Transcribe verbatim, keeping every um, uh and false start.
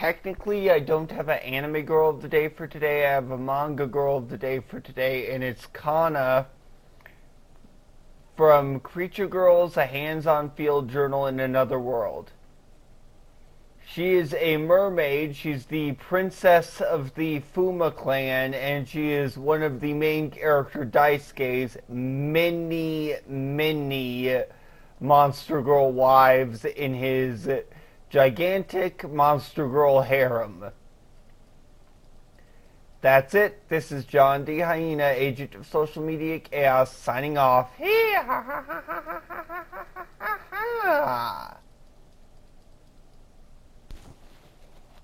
technically I don't have an anime girl of the day for today. I have a manga girl of the day for today, and it's Kana from Creature Girls, a hands-on field journal in another world. She is a mermaid. She's the princess of the Fuma clan, and she is one of the main character Daisuke's many, many Monster Girl wives in his gigantic Monster Girl harem. That's it. This is John D. Hyena, agent of social media chaos, signing off.